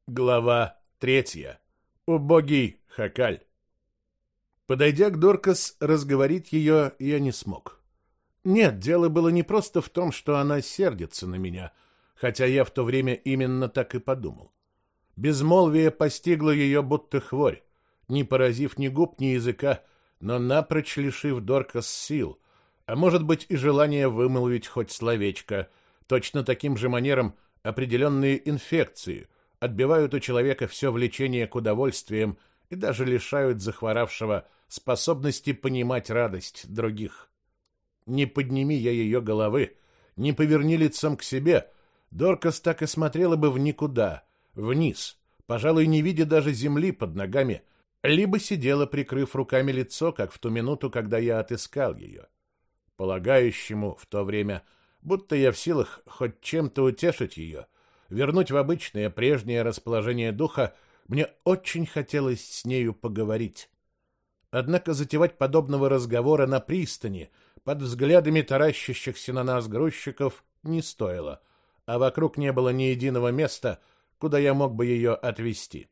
Глава 3. Убогий Хакаль. Подойдя к Доркас, разговорить ее я не смог. Нет, дело было не просто в том, что она сердится на меня, хотя я в то время именно так и подумал. Безмолвие постигло ее будто хворь, не поразив ни губ, ни языка, но напрочь лишив Доркас сил, а может быть и желание вымолвить хоть словечко, точно таким же манером определенные инфекции — отбивают у человека все влечение к удовольствиям и даже лишают захворавшего способности понимать радость других. Не подними я ее головы, не поверни лицом к себе, Доркас так и смотрела бы в никуда, вниз, пожалуй, не видя даже земли под ногами, либо сидела, прикрыв руками лицо, как в ту минуту, когда я отыскал ее. Полагающему в то время, будто я в силах хоть чем-то утешить ее, вернуть в обычное прежнее расположение духа, мне очень хотелось с нею поговорить. Однако затевать подобного разговора на пристани под взглядами таращащихся на нас грузчиков не стоило, а вокруг не было ни единого места, куда я мог бы ее отвезти.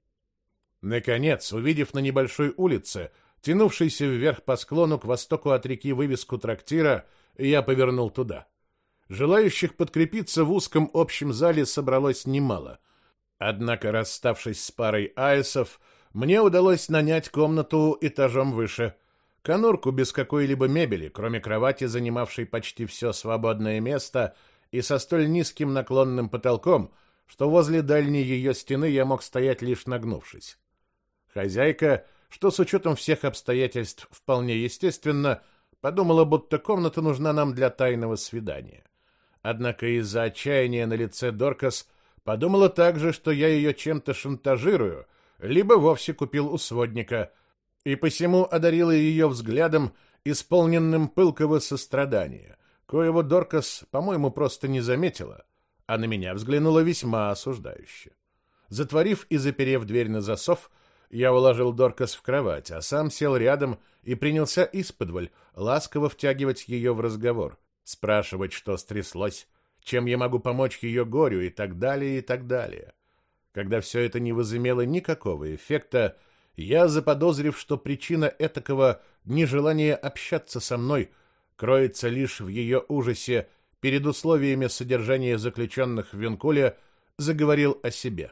Наконец, увидев на небольшой улице, тянувшейся вверх по склону к востоку от реки вывеску трактира, я повернул туда. Желающих подкрепиться в узком общем зале собралось немало. Однако, расставшись с парой аэсов, мне удалось нанять комнату этажом выше. Конурку без какой-либо мебели, кроме кровати, занимавшей почти все свободное место, и со столь низким наклонным потолком, что возле дальней ее стены я мог стоять лишь нагнувшись. Хозяйка, что с учетом всех обстоятельств вполне естественно, подумала, будто комната нужна нам для тайного свидания. Однако из-за отчаяния на лице Доркас подумала также, что я ее чем-то шантажирую, либо вовсе купил у сводника, и посему одарила ее взглядом, исполненным пылкого сострадания, коего Доркас, по-моему, просто не заметила, а на меня взглянула весьма осуждающе. Затворив и заперев дверь на засов, я уложил Доркас в кровать, а сам сел рядом и принялся исподволь ласково втягивать ее в разговор, спрашивать, что стряслось, чем я могу помочь ее горю и так далее, и так далее. Когда все это не возымело никакого эффекта, я, заподозрив, что причина этакого нежелания общаться со мной кроется лишь в ее ужасе перед условиями содержания заключенных в Винкуле, заговорил о себе.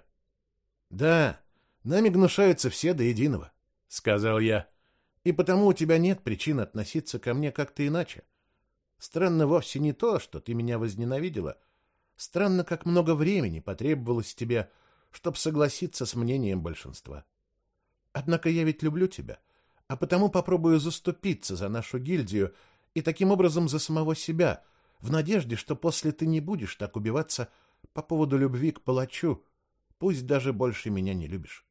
«Да, нами гнушаются все до единого», — сказал я, — «и потому у тебя нет причин относиться ко мне как-то иначе. Странно вовсе не то, что ты меня возненавидела. Странно, как много времени потребовалось тебе, чтобы согласиться с мнением большинства. Однако я ведь люблю тебя, а потому попробую заступиться за нашу гильдию и таким образом за самого себя, в надежде, что после ты не будешь так убиваться по поводу любви к палачу, пусть даже больше меня не любишь.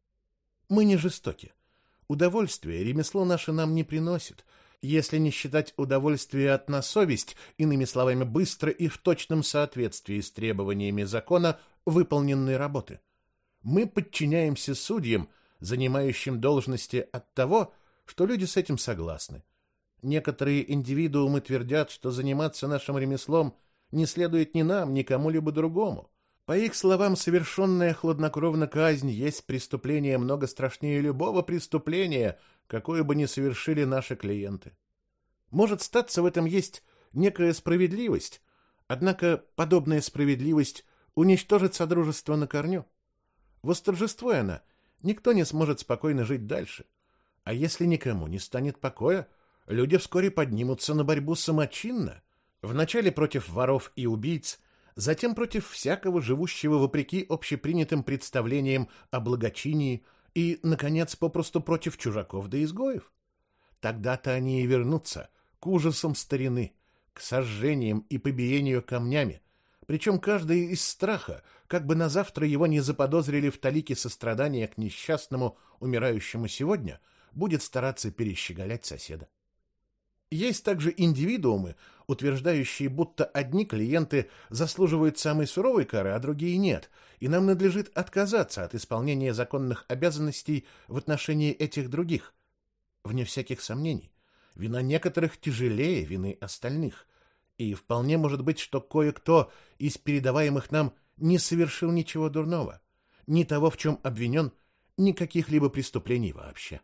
Мы не жестоки. Удовольствие ремесло наше нам не приносит, если не считать удовольствия от на совесть, иными словами, быстро и в точном соответствии с требованиями закона выполненной работы. Мы подчиняемся судьям, занимающим должности от того, что люди с этим согласны. Некоторые индивидуумы твердят, что заниматься нашим ремеслом не следует ни нам, ни кому-либо другому. По их словам, совершенная хладнокровно казнь есть преступление много страшнее любого преступления, какое бы ни совершили наши клиенты. Может, статься в этом есть некая справедливость, однако подобная справедливость уничтожит содружество на корню. Восторжествуя она, никто не сможет спокойно жить дальше. А если никому не станет покоя, люди вскоре поднимутся на борьбу самочинно, вначале против воров и убийц, затем против всякого живущего вопреки общепринятым представлениям о благочинии и, наконец, попросту против чужаков да изгоев. Тогда-то они и вернутся к ужасам старины, к сожжениям и побиению камнями, причем каждый из страха, как бы на завтра его не заподозрили в талике сострадания к несчастному, умирающему сегодня, будет стараться перещеголять соседа. Есть также индивидуумы, утверждающие, будто одни клиенты заслуживают самой суровой кары, а другие нет, и нам надлежит отказаться от исполнения законных обязанностей в отношении этих других. Вне всяких сомнений, вина некоторых тяжелее вины остальных, и вполне может быть, что кое-кто из передаваемых нам не совершил ничего дурного. ни того, в чем обвинен, ни каких-либо преступлений вообще.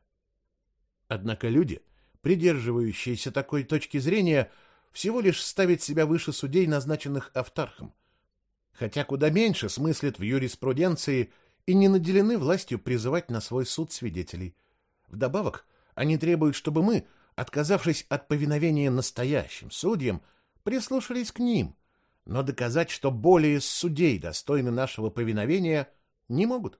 Однако люди, придерживающиеся такой точки зрения, всего лишь ставят себя выше судей, назначенных Автархом, хотя куда меньше смыслят в юриспруденции и не наделены властью призывать на свой суд свидетелей. Вдобавок, они требуют, чтобы мы, отказавшись от повиновения настоящим судьям, прислушались к ним, но доказать, что более судей достойны нашего повиновения, не могут.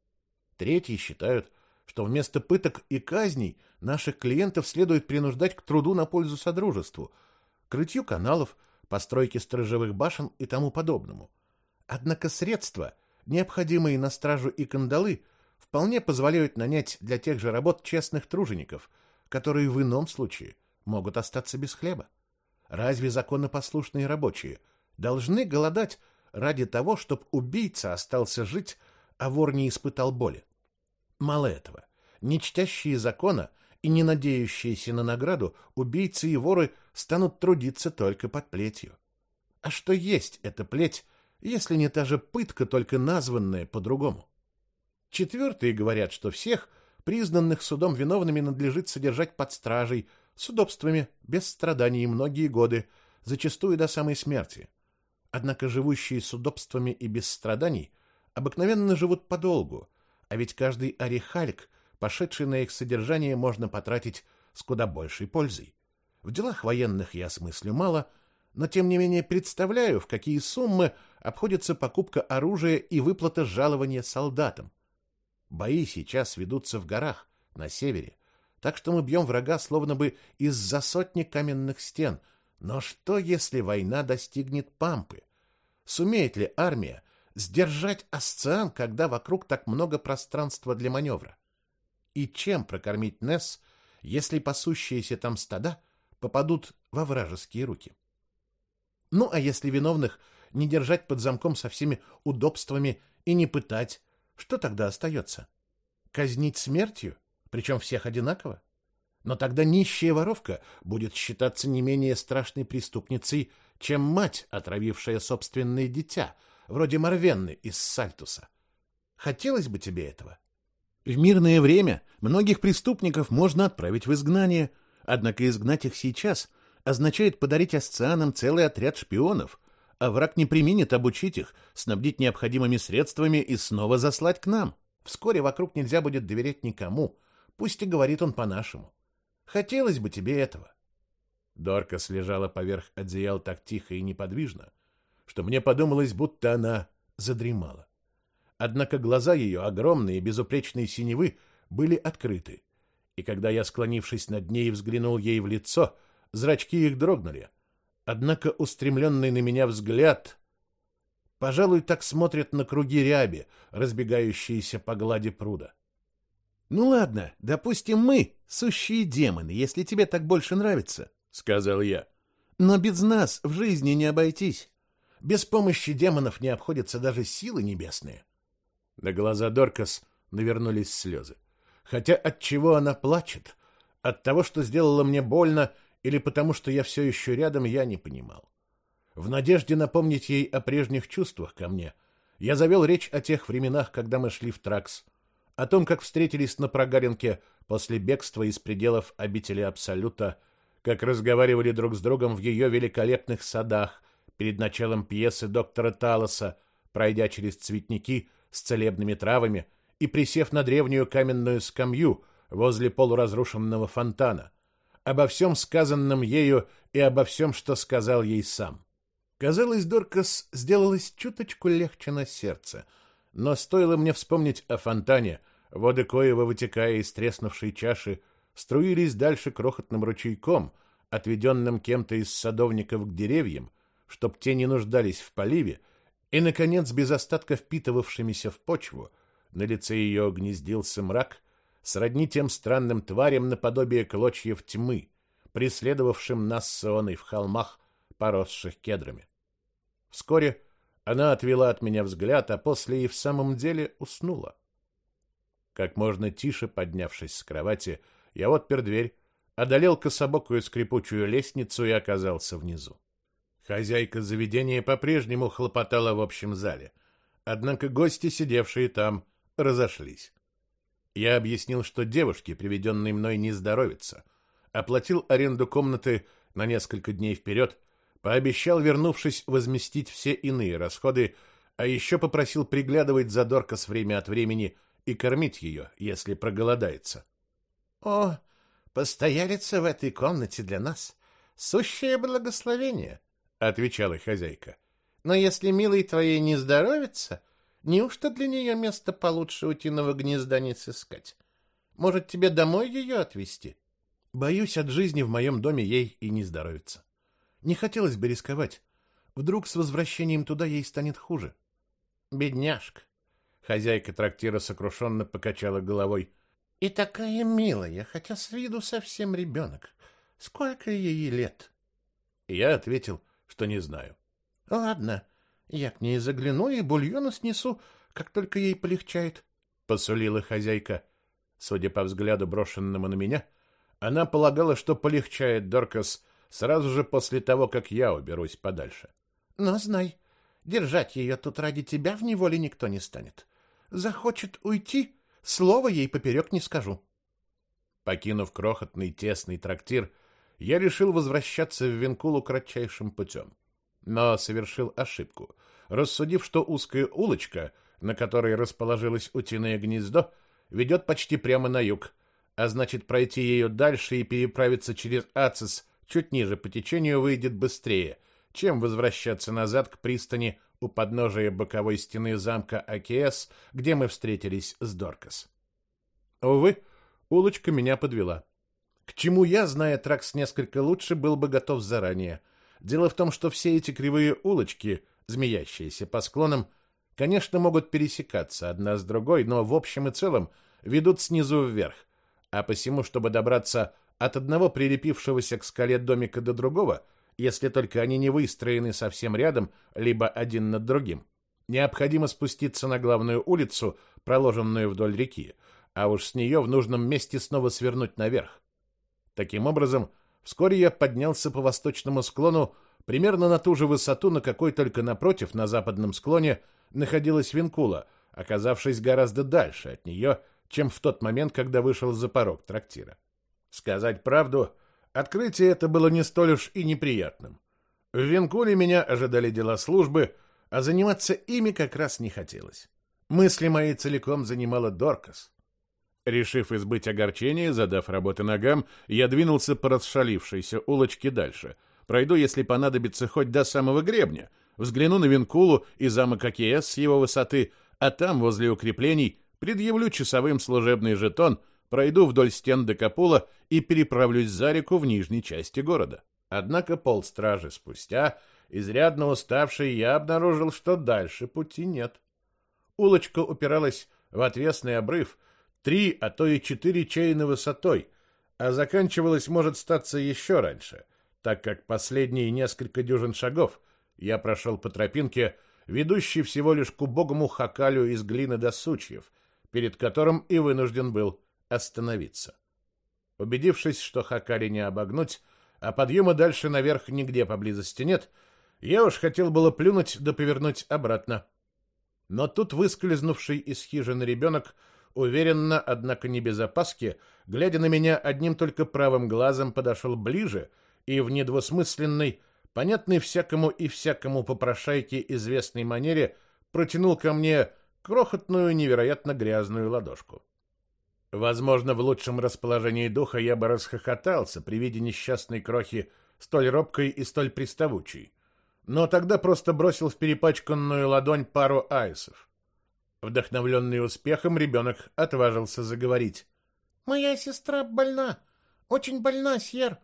Третьи считают, что вместо пыток и казней наших клиентов следует принуждать к труду на пользу содружеству, к рытью каналов, постройке сторожевых башен и тому подобному. Однако средства, необходимые на стражу и кандалы, вполне позволяют нанять для тех же работ честных тружеников, которые в ином случае могут остаться без хлеба. Разве законопослушные рабочие должны голодать ради того, чтобы убийца остался жить, а вор не испытал боли? Мало этого, не чтящие закона и не надеющиеся на награду, убийцы и воры станут трудиться только под плетью. А что есть эта плеть, если не та же пытка, только названная по-другому? Четвертые говорят, что всех, признанных судом виновными, надлежит содержать под стражей, с удобствами, без страданий многие годы, зачастую до самой смерти. Однако живущие с удобствами и без страданий обыкновенно живут подолгу, а ведь каждый орехальк, пошедший на их содержание, можно потратить с куда большей пользой. В делах военных я смыслю мало, но тем не менее представляю, в какие суммы обходится покупка оружия и выплата жалования солдатам. Бои сейчас ведутся в горах, на севере, так что мы бьем врага словно бы из-за сотни каменных стен. Но что, если война достигнет Пампы? Сумеет ли армия сдержать Асциан, когда вокруг так много пространства для маневра? И чем прокормить Несс, если пасущиеся там стада попадут во вражеские руки? Ну, а если виновных не держать под замком со всеми удобствами и не пытать, что тогда остается? Казнить смертью, причем всех одинаково? Но тогда нищая воровка будет считаться не менее страшной преступницей, чем мать, отравившая собственное дитя, вроде Марвенны из Сальтуса. Хотелось бы тебе этого? В мирное время многих преступников можно отправить в изгнание, однако изгнать их сейчас означает подарить асцианам целый отряд шпионов, а враг не преминет обучить их, снабдить необходимыми средствами и снова заслать к нам. Вскоре вокруг нельзя будет доверять никому, пусть и говорит он по-нашему. Хотелось бы тебе этого. Доркас лежала поверх одеял так тихо и неподвижно, что мне подумалось, будто она задремала. Однако глаза ее, огромные, безупречные синевы, были открыты, и когда я, склонившись над ней, взглянул ей в лицо, зрачки их дрогнули. Однако устремленный на меня взгляд, пожалуй, так смотрят на круги ряби, разбегающиеся по глади пруда. «Ну ладно, допустим, мы сущие демоны, если тебе так больше нравится», — сказал я. «Но без нас в жизни не обойтись. Без помощи демонов не обходятся даже силы небесные». На глаза Доркас навернулись слезы. Хотя от чего она плачет? От того, что сделала мне больно, или потому, что я все еще рядом, я не понимал. В надежде напомнить ей о прежних чувствах ко мне, я завел речь о тех временах, когда мы шли в Тракс, о том, как встретились на Прогаренке после бегства из пределов обители Абсолюта, как разговаривали друг с другом в ее великолепных садах перед началом пьесы доктора Талоса, пройдя через цветники с целебными травами и присев на древнюю каменную скамью возле полуразрушенного фонтана, обо всем сказанном ею и обо всем, что сказал ей сам. Казалось, Доркас сделалось чуточку легче на сердце, но стоило мне вспомнить о фонтане, воды коего, вытекая из треснувшей чаши, струились дальше крохотным ручейком, отведенным кем-то из садовников к деревьям, чтоб те не нуждались в поливе, и, наконец, без остатка впитывавшимися в почву, на лице ее гнездился мрак, сродни тем странным тварям наподобие клочьев тьмы, преследовавшим нас с Ионой в холмах, поросших кедрами. Вскоре она отвела от меня взгляд, а после и в самом деле уснула. Как можно тише поднявшись с кровати, я отпер дверь, одолел кособокую скрипучую лестницу и оказался внизу. Хозяйка заведения по-прежнему хлопотала в общем зале, Однако гости, сидевшие там, разошлись. Я объяснил, что девушке, приведенной мной, не здоровится, оплатил аренду комнаты на несколько дней вперед, пообещал, вернувшись, возместить все иные расходы, а еще попросил приглядывать за Доркас время от времени и кормить ее, если проголодается. «О, постоялица в этой комнате для нас — сущее благословение», — отвечала хозяйка. «Но если милой твоей не здоровится, неужто для нее место получше утиного гнезда не сыскать? Может, тебе домой ее отвезти?» Боюсь, от жизни в моем доме ей и не здоровится. Не хотелось бы рисковать. Вдруг с возвращением туда ей станет хуже. Бедняжка. Хозяйка трактира сокрушенно покачала головой. И такая милая, хотя с виду совсем ребенок. Сколько ей лет? Я ответил, что не знаю. Ладно, я к ней загляну и бульону снесу, как только ей полегчает, посулила хозяйка. Судя по взгляду, брошенному на меня, она полагала, что полегчает Доркас сразу же после того, как я уберусь подальше. Но знай, держать ее тут ради тебя в неволе никто не станет. Захочет уйти, слова ей поперек не скажу. Покинув крохотный тесный трактир, я решил возвращаться в Винкулу кратчайшим путем. Но совершил ошибку, рассудив, что узкая улочка, на которой расположилось утиное гнездо, ведет почти прямо на юг, а значит, пройти ее дальше и переправиться через Ацис чуть ниже по течению выйдет быстрее, чем возвращаться назад к пристани у подножия боковой стены замка Акиэс, где мы встретились с Доркас. Увы, улочка меня подвела. К чему я, зная Тракс несколько лучше, был бы готов заранее. Дело в том, что все эти кривые улочки, змеящиеся по склонам, конечно, могут пересекаться одна с другой, но в общем и целом ведут снизу вверх, а посему, чтобы добраться от одного прилепившегося к скале домика до другого, если только они не выстроены совсем рядом, либо один над другим, необходимо спуститься на главную улицу, проложенную вдоль реки, а уж с нее в нужном месте снова свернуть наверх. Таким образом, вскоре я поднялся по восточному склону примерно на ту же высоту, на какой только напротив, на западном склоне, находилась Винкула, оказавшись гораздо дальше от нее, чем в тот момент, когда вышел за порог трактира. Сказать правду, открытие это было не столь уж и неприятным. В Винкуле меня ожидали дела службы, а заниматься ими как раз не хотелось. Мысли мои целиком занимала Доркас. Решив избыть огорчения, задав работы ногам, я двинулся по расшалившейся улочке дальше. Пройду, если понадобится, хоть до самого гребня. Взгляну на Винкулу и замок Акиэс с его высоты, а там, возле укреплений, предъявлю часовым служебный жетон, пройду вдоль стен Декапула и переправлюсь за реку в нижней части города. Однако полстражи спустя, изрядно уставший, я обнаружил, что дальше пути нет. Улочка упиралась в отвесный обрыв, 3, а то и 4 чейны высотой, а заканчивалась, может, статься еще раньше, так как последние несколько дюжин шагов я прошел по тропинке, ведущей всего лишь к убогому хакалю из глины до сучьев, перед которым и вынужден был остановиться. Убедившись, что хакали не обогнуть, а подъема дальше наверх нигде поблизости нет, я уж хотел было плюнуть да повернуть обратно. Но тут выскользнувший из хижины ребенок уверенно, однако не без опаски, глядя на меня одним только правым глазом, подошел ближе и в недвусмысленной, понятной всякому и всякому попрошайке известной манере протянул ко мне крохотную, невероятно грязную ладошку. Возможно, в лучшем расположении духа я бы расхохотался при виде несчастной крохи, столь робкой и столь приставучей, но тогда просто бросил в перепачканную ладонь пару айсов. Вдохновленный успехом, ребенок отважился заговорить. «Моя сестра больна, очень больна, сьер».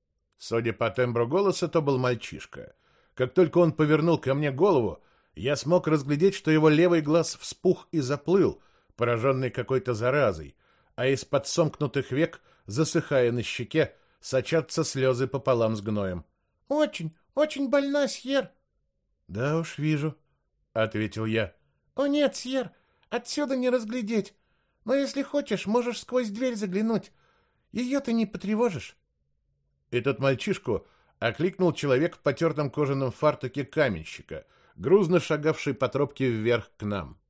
Судя по тембру голоса, то был мальчишка. Как только он повернул ко мне голову, я смог разглядеть, что его левый глаз вспух и заплыл, пораженный какой-то заразой, а из-под сомкнутых век, засыхая на щеке, сочатся слезы пополам с гноем. «Очень, очень больна, сьер». «Да уж вижу», — ответил я. «О нет, сьер, отсюда не разглядеть. Но если хочешь, можешь сквозь дверь заглянуть. Ее ты не потревожишь». И тот мальчишку окликнул человек в потертом кожаном фартуке каменщика, грузно шагавший по тропке вверх к нам.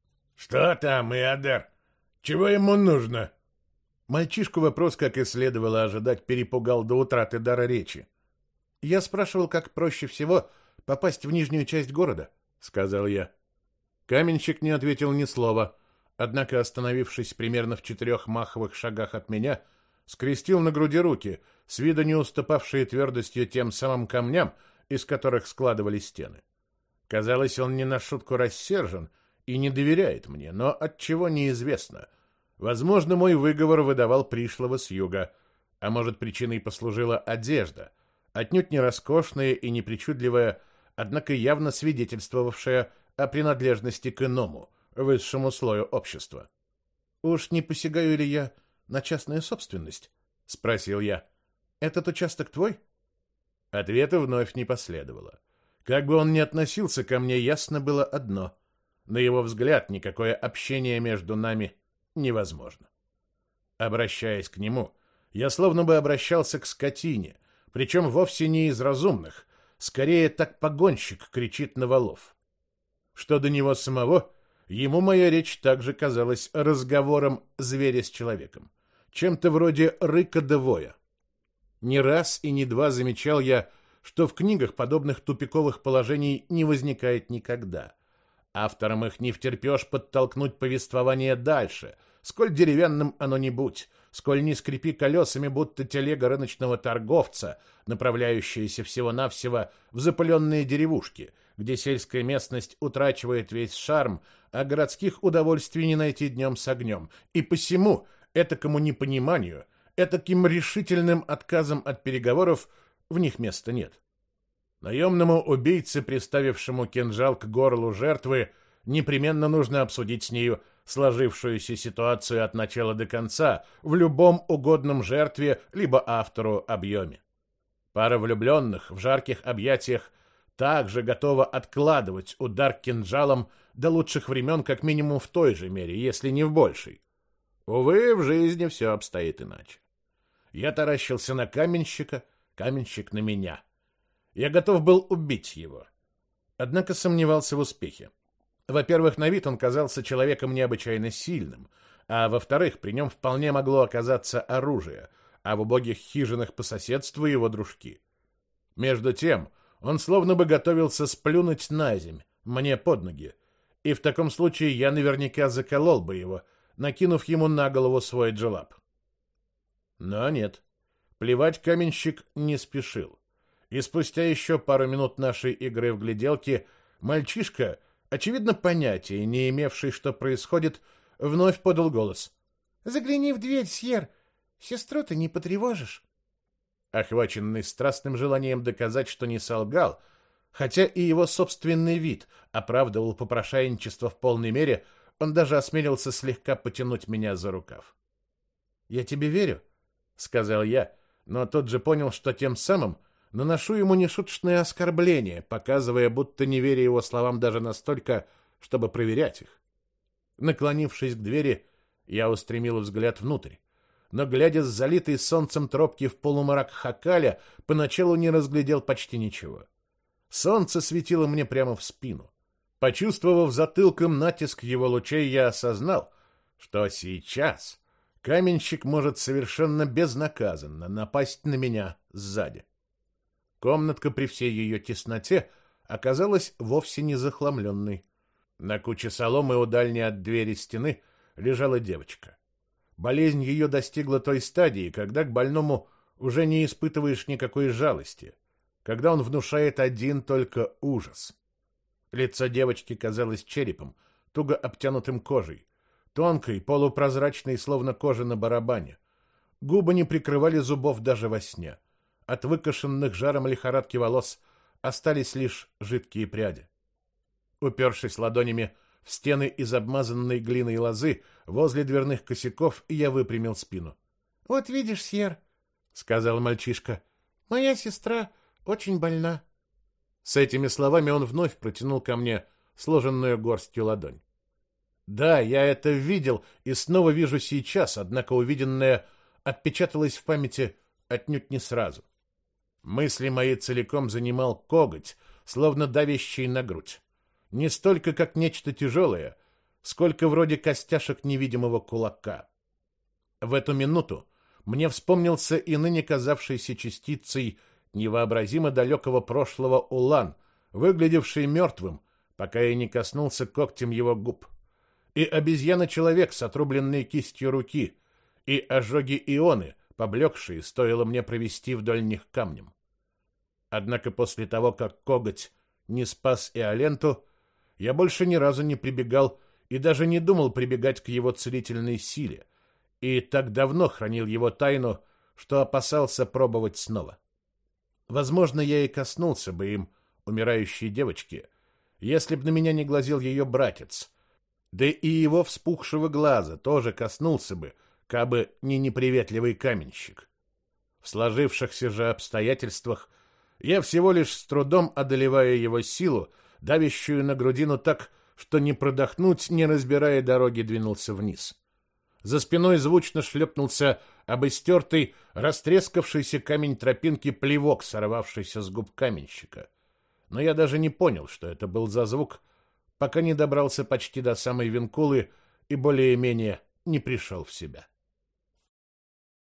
«Что там, Иодер? Чего ему нужно?» Мальчишку вопрос, как и следовало ожидать, перепугал до утраты дара речи. «Я спрашивал, как проще всего попасть в нижнюю часть города», — сказал я. Каменщик не ответил ни слова, однако, остановившись примерно в 4 маховых шагах от меня, скрестил на груди руки, с виду не уступавшие твердостью тем самым камням, из которых складывались стены. Казалось, он не на шутку рассержен и не доверяет мне, но отчего неизвестно. Возможно, мой выговор выдавал пришлого с юга, а может, причиной послужила одежда, отнюдь не роскошная и не причудливая, однако явно свидетельствовавшая о принадлежности к иному, высшему слою общества. «Уж не посягаю ли я на частную собственность?» — спросил я. «Этот участок твой?» Ответа вновь не последовало. Как бы он ни относился ко мне, ясно было одно. На его взгляд, никакое общение между нами невозможно. Обращаясь к нему, я словно бы обращался к скотине, причем вовсе не из разумных, скорее так погонщик кричит на волов. Что до него самого, ему моя речь также казалась разговором зверя с человеком, чем-то вроде рыка да воя. Не раз и не два замечал я, что в книгах подобных тупиковых положений не возникает никогда. Авторам их не втерпешь подтолкнуть повествование дальше, сколь деревянным оно ни будь, сколь не скрипи колесами, будто телега рыночного торговца, направляющаяся всего-навсего в запыленные деревушки, где сельская местность утрачивает весь шарм, а городских удовольствий не найти днем с огнем. И посему этакому непониманию, этаким решительным отказом от переговоров в них места нет. Наемному убийце, приставившему кинжал к горлу жертвы, непременно нужно обсудить с нею сложившуюся ситуацию от начала до конца в любом угодном жертве либо автору объеме. Пара влюбленных в жарких объятиях также готова откладывать удар кинжалом до лучших времен как минимум в той же мере, если не в большей. Увы, в жизни все обстоит иначе. Я таращился на каменщика, каменщик на меня. Я готов был убить его. Однако сомневался в успехе. Во-первых, на вид он казался человеком необычайно сильным, а во-вторых, при нем вполне могло оказаться оружие, а в убогих хижинах по соседству его дружки. Между тем, он словно бы готовился сплюнуть на земь, мне под ноги, и в таком случае я наверняка заколол бы его, накинув ему на голову свой джелап. Но нет, плевать каменщик не спешил. И спустя еще пару минут нашей игры в гляделки мальчишка, очевидно, понятия не имевший, что происходит, вновь подал голос. «Загляни в дверь, Сьер, сестру ты не потревожишь». Охваченный страстным желанием доказать, что не солгал, хотя и его собственный вид оправдывал попрошайничество в полной мере, он даже осмелился слегка потянуть меня за рукав. «Я тебе верю», — сказал я, но тот же понял, что тем самым наношу ему нешуточное оскорбление, показывая, будто не веря его словам даже настолько, чтобы проверять их. Наклонившись к двери, я устремил взгляд внутрь, но, глядя с залитой солнцем тропки в полумрак Хакаля, поначалу не разглядел почти ничего. Солнце светило мне прямо в спину. Почувствовав затылком натиск его лучей, я осознал, что сейчас каменщик может совершенно безнаказанно напасть на меня сзади. Комнатка при всей ее тесноте оказалась вовсе не захламленной. На куче соломы у дальней от двери стены лежала девочка. Болезнь ее достигла той стадии, когда к больному уже не испытываешь никакой жалости, когда он внушает один только ужас. Лицо девочки казалось черепом, туго обтянутым кожей, тонкой, полупрозрачной, словно кожа на барабане. Губы не прикрывали зубов даже во сне. От выкошенных жаром лихорадки волос остались лишь жидкие пряди. Упершись ладонями в стены из обмазанной глиной лозы возле дверных косяков, я выпрямил спину. — Вот видишь, Сьер, — сказал мальчишка, — моя сестра очень больна. С этими словами он вновь протянул ко мне сложенную горстью ладонь. Да, я это видел и снова вижу сейчас, однако увиденное отпечаталось в памяти отнюдь не сразу. Мысли мои целиком занимал коготь, словно давящий на грудь. не столько как нечто тяжелое, сколько вроде костяшек невидимого кулака. В эту минуту мне вспомнился и ныне казавшийся частицей невообразимо далекого прошлого Улан, выглядевший мертвым, пока я не коснулся когтем его губ, и обезьяна-человек с отрубленной кистью руки, и ожоги Ионы, поблекшие, стоило мне провести вдоль них камнем. Однако после того, как коготь не спас Иоленту, я больше ни разу не прибегал и даже не думал прибегать к его целительной силе, и так давно хранил его тайну, что опасался пробовать снова. Возможно, я и коснулся бы им, умирающей девочки, если б на меня не глазел ее братец, да и его вспухшего глаза тоже коснулся бы, кабы не неприветливый каменщик. В сложившихся же обстоятельствах я всего лишь с трудом одолевая его силу, давящую на грудину так, что не продохнуть, не разбирая дороги, двинулся вниз. За спиной звучно шлепнулся об истертый, растрескавшийся камень тропинки плевок, сорвавшийся с губ каменщика. Но я даже не понял, что это был за звук, пока не добрался почти до самой Винкулы и более-менее не пришел в себя.